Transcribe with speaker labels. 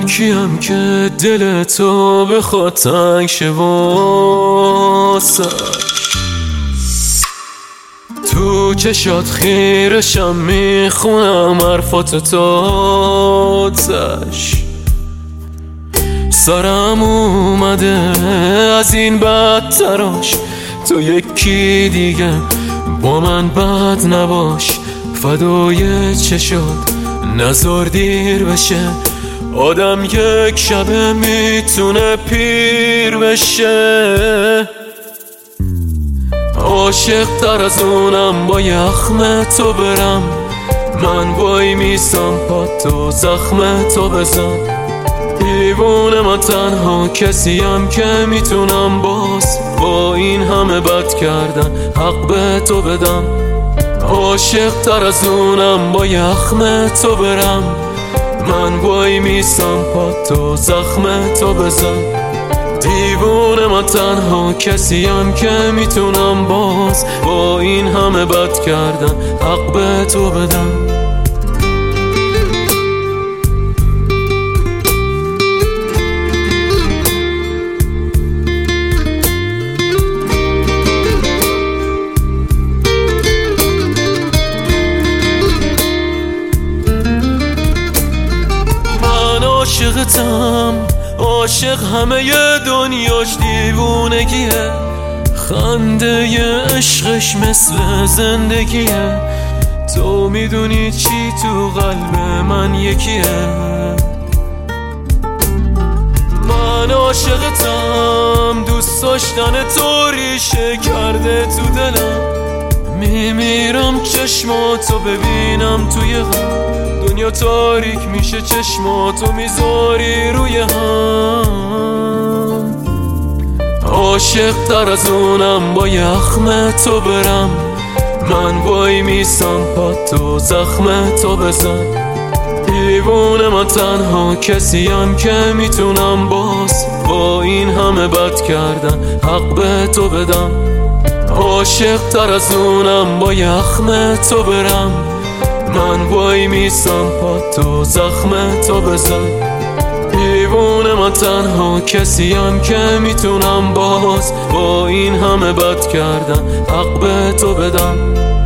Speaker 1: کیم که دل تو بخواد تنگ شه واسش. تو چشات خیرشم میخونم حرفات تازش. سرم اومده از این بدتراش، تو یکی دیگه با من بد نباش. فدای چشات نذار دیر بشه، آدم یک شبه میتونه پیر بشه. عاشق تر از اونم با یخم تو برم، من وای میسم پاتو زخم تو بزن. دیوونه من تنها کسیم که میتونم باز با این همه بد کردن حق به تو بدم. عاشق تر از اونم با یخم تو برم، من وای میسم پاتو زخم تو بزن. دیوونه من تنها کسیم که میتونم باز با این همه بد کردن حق به تو بدم. عاشقتم، عاشق همه ی دنیاش دیوونگیه، خنده ی عشقش مثل زندگیه. تو میدونی چی تو قلب من یکیه. من عاشقتم، دوست داشتن تو ریشه کرده تو دلم. میمیرم چشماتو ببینم توی غم، دنیا تاریک میشه چشماتو میذاری روی هم. عاشق تر از اونم با یخم تو برم، من وای میسم پاتو زخم تو بزن. دیوونه من تنها کسیم که میتونم باز با این همه بد کردن حق به تو بدم. عاشق تر از اونم با یخم تو برم، من وای میسم پاتو زخم تو بزن. دیوونه من تنها کسیم که میتونم باز با این همه بد کردن حق به تو بدم.